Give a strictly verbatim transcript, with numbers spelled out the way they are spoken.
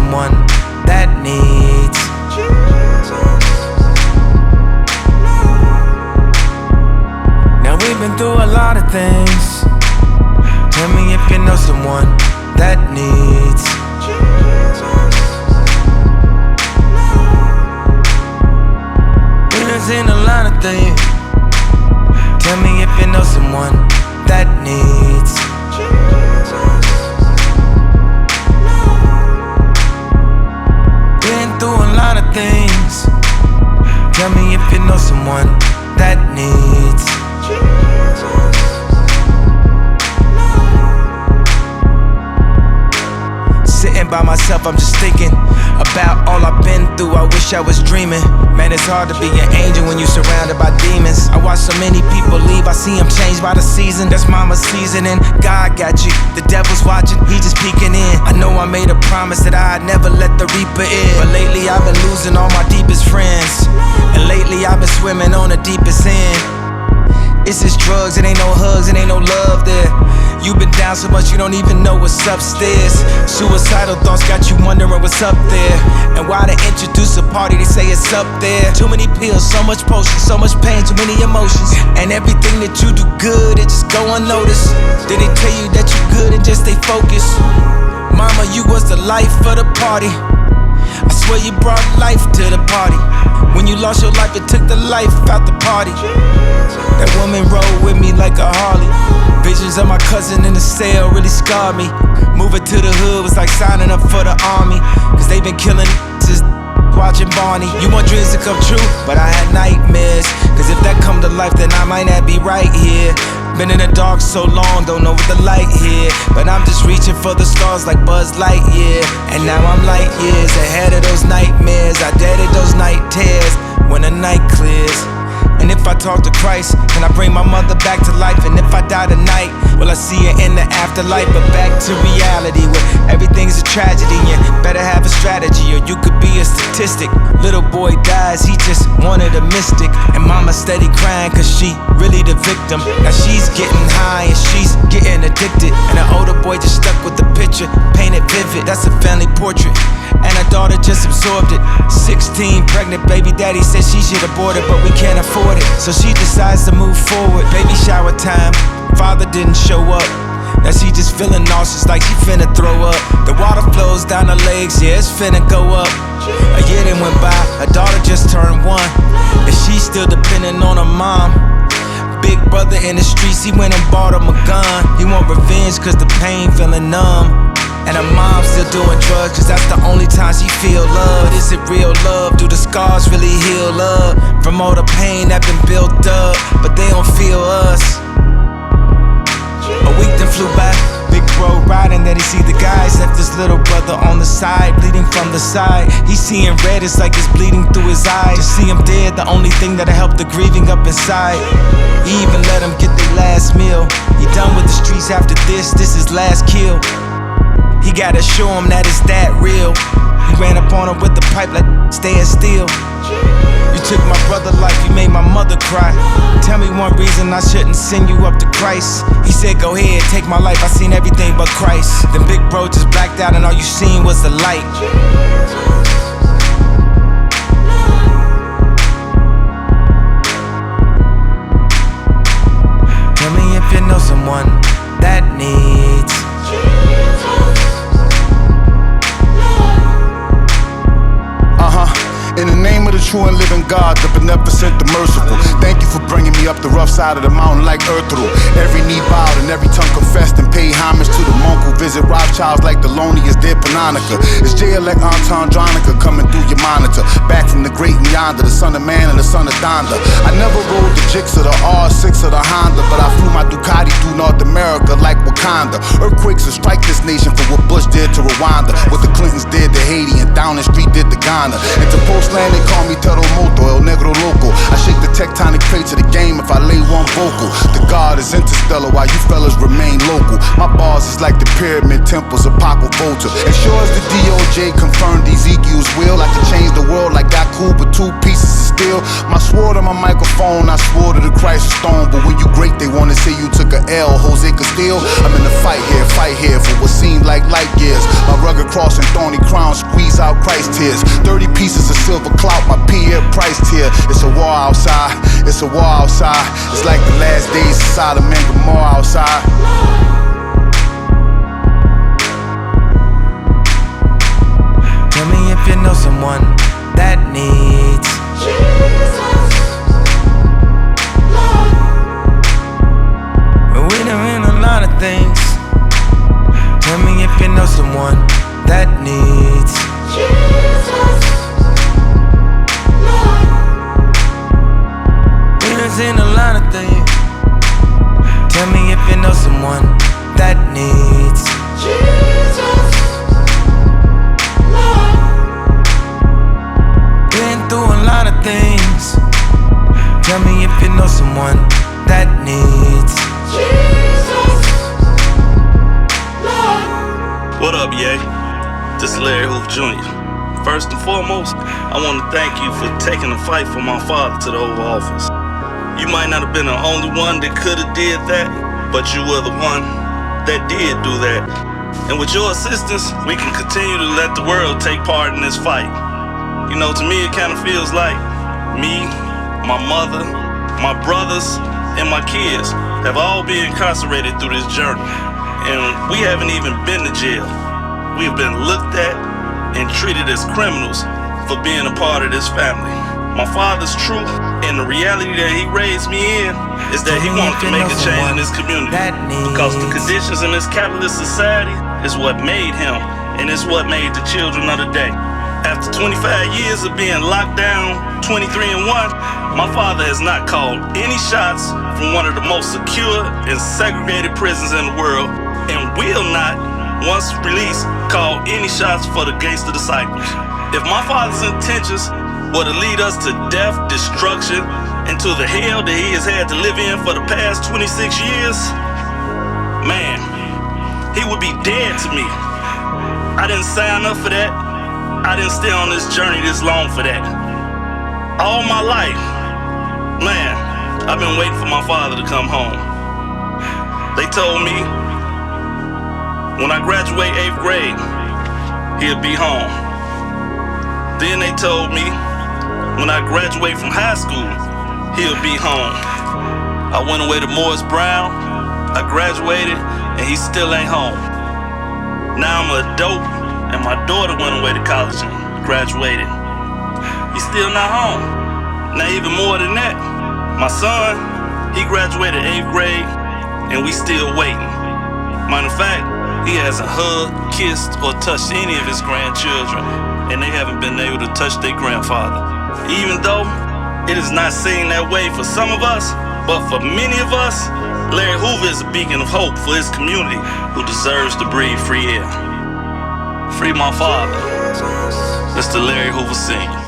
someone that needs Jesus. Now we've been through a lot of things. Tell me if you know someone that needs Jesus. We done seen a lot of things. Tell me if you know someone that needs Jesus. Been through a lot of things. Tell me if you know someone that needs Jesus. Sitting by myself, I'm just thinking about all I've been through. I wish I was dreaming. Man, it's hard to be an angel when you're surrounded by demons. I watch so many people leave, I see them changed by the season. That's mama's seasoning. God got you, the devil's watching, he just peeking in. I know I made a promise that I'd never let the reaper in, but lately I've been losing all my deepest friends, and lately I've been swimming on the deepest end. It's just drugs, it ain't no hugs, it ain't no love there. You've been down so much you don't even know what's upstairs. Suicidal thoughts got you wondering what's up there, and why they introduce a party, they say it's up there. Too many pills, so much potion, so much pain, too many emotions, and everything that you do good, it just go unnoticed. Did they tell you that you good and just stay focused? Mama, you was the life of the party. I swear you brought life to the party. When you lost your life, it took the life out the party. That woman rode with me like a Harley. Visions of my cousin in the cell really scarred me. Moving to the hood was like signing up for the army, cause they been killing since watching Barney. You want dreams to come true, but I had nightmares, cause if that come to life, then I might not be right here. Been in the dark so long, don't know what the light here, but I'm just reaching for the stars like Buzz Lightyear. And now I'm light years ahead of those nightmares. I deaded those night tears when the night clears. And if I talk to Christ, can I bring my mother back to life? And if I die tonight, will I see her in the afterlife? But back to reality, where everything's a tragedy. You better have a strategy, or you could be a statistic. Little boy dies, he just wanted a mystic, and mama steady crying cause she really the victim. Now she's getting high and she's getting addicted, and the older boy just stuck with the picture, painted vivid. That's a family portrait, and her daughter just absorbed it. Sixteen, pregnant, baby daddy said she should abort it, but we can't afford it, so she decides to move forward. Baby shower time, father didn't show up. Now she just feeling nauseous like she finna throw up. The water flows down her legs, yeah, it's finna go up. A year then went by, her daughter just turned one, and she's still depending on her mom. Big brother in the streets, he went and bought him a gun. He want revenge cause the pain feeling numb, and her mom still doing drugs cause that's the only time she feel love. But is it real love? Do the scars really heal up from all the pain that been built up? But they don't feel us. A week then flew by, big bro riding, then he see the guys. Left his little brother on the side, bleeding from the side. He seeing red, it's like it's bleeding through his eyes. To see him dead, the only thing that'll help the grieving up inside. He even let him get their last meal. He done with the streets after this, this is last kill. He gotta show him that it's that real. He ran up on him with the pipe like staying still. You took my brother life, you made my mother cry. Tell me one reason I shouldn't send you up to Christ. He said go ahead, take my life, I seen everything but Christ. Then big bro just blacked out and all you seen was the light. Tell me if you know someone that needs in the name of the true and living God, the beneficent, the merciful. Thank you for bringing me up the rough side of the mountain like Ertugrul. Every knee bowed and every tongue confessed and paid homage to the monk who visit Rothschilds like the loneliest dead Panonica. It's J-elect Antandronica coming through your monitor. Back from the great and yonder, the son of man and the son of Donda. I never rode the Jix or the R six or the Honda, but I flew my Ducati through North America like Wakanda. Earthquakes will strike this nation for what Bush did to Rwanda, what the Clintons did to Haiti, and Downing Street did to Ghana. And to Postland, they call me Terremoto, El Negro Loco. I shake the tectonic plates of the game if I lay one vocal. The God is interstellar while you fellas remain local. My bars is like the pyramid temples of Paco Volta. As sure as the D O J confirmed Ezekiel's will, I could change the world like that cool with two pieces of steel. My sword on my microphone, I swore to the Christ stone. But when you great, they wanna say you took a L, Jose Castillo. A Determined to fight here, fight here for what seemed like light years. My rugged cross and thorny crown squeeze out Christ tears. Thirty pieces of silver clout, my Pierre Price tier. It's a war outside, it's a war outside. It's like the last days of Sodom and Gomorrah outside. Tell me if you know someone that needs Jesus, Lord. We're doing a lot of things. Tell me if you know someone that needs Jesus, Lord. We're doing a lot of things. Tell me if you know someone that needs Jesus. Things. Tell me if you know someone that needs Jesus, Lord. What up, Ye? This is Larry Hoover Junior First and foremost, I want to thank you for taking the fight for my father to the Oval Office. You might not have been the only one that could have did that, but you were the one that did do that. And with your assistance, we can continue to let the world take part in this fight. You know, to me, it kind of feels like me, my mother, my brothers, and my kids have all been incarcerated through this journey. And we haven't even been to jail. We have been looked at and treated as criminals for being a part of this family. My father's truth and the reality that he raised me in is that he wanted to make a change in this community. Because the conditions in this capitalist society is what made him, and it's what made the children of the day. After twenty-five years of being locked down, twenty-three and one, my father has not called any shots from one of the most secure and segregated prisons in the world, and will not, once released, call any shots for the gangster disciples. If my father's intentions were to lead us to death, destruction, and to the hell that he has had to live in for the past twenty-six years, man, he would be dead to me. I didn't sign up for that. I didn't stay on this journey this long for that. All my life, man, I've been waiting for my father to come home. They told me when I graduate eighth grade, he'll be home. Then they told me when I graduate from high school, he'll be home. I went away to Morris Brown, I graduated, and he still ain't home. Now I'm an adult, and my daughter went away to college and graduated. He's still not home. Now even more than that, my son, he graduated eighth grade, and we still waiting. Matter of fact, he hasn't hugged, kissed, or touched any of his grandchildren, and they haven't been able to touch their grandfather. Even though it is not seen that way for some of us, but for many of us, Larry Hoover is a beacon of hope for his community who deserves to breathe free air. Free my father, Mister Larry Hoover Senior